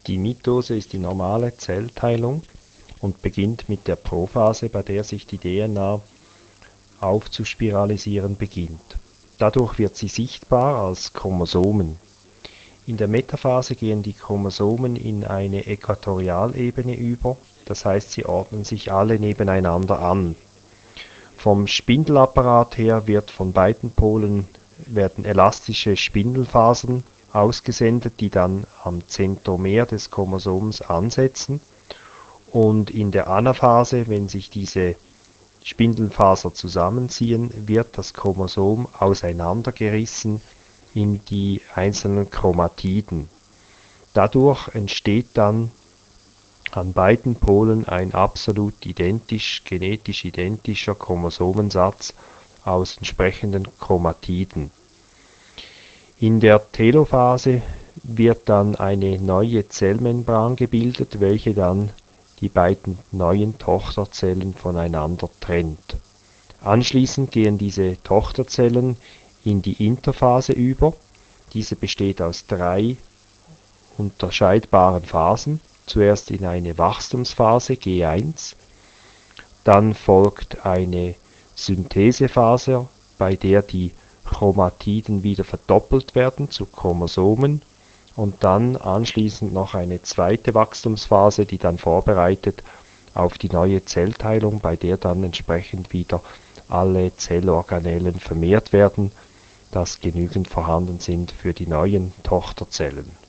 Die Mitose ist die normale Zellteilung und beginnt mit der Prophase, bei der sich die DNA aufzuspiralisieren beginnt. Dadurch wird sie sichtbar als Chromosomen. In der Metaphase gehen die Chromosomen in eine Äquatorialebene über, das heißt, sie ordnen sich alle nebeneinander an. Vom Spindelapparat her wird von beiden Polen werden elastische Spindelfasern ausgesendet, die dann am Zentromer des Chromosoms ansetzen. Und in der Anaphase, wenn sich diese Spindelfaser zusammenziehen, wird das Chromosom auseinandergerissen in die einzelnen Chromatiden. Dadurch entsteht dann an beiden Polen ein absolut genetisch identischer Chromosomensatz aus entsprechenden Chromatiden. In der Telophase wird dann eine neue Zellmembran gebildet, welche dann die beiden neuen Tochterzellen voneinander trennt. Anschließend gehen diese Tochterzellen in die Interphase über. Diese besteht aus 3 unterscheidbaren Phasen. Zuerst in eine Wachstumsphase G1, dann folgt eine Synthesephase, bei der die Chromatiden wieder verdoppelt werden zu Chromosomen, und dann anschließend noch eine zweite Wachstumsphase, die dann vorbereitet auf die neue Zellteilung, bei der dann entsprechend wieder alle Zellorganellen vermehrt werden, dass genügend vorhanden sind für die neuen Tochterzellen.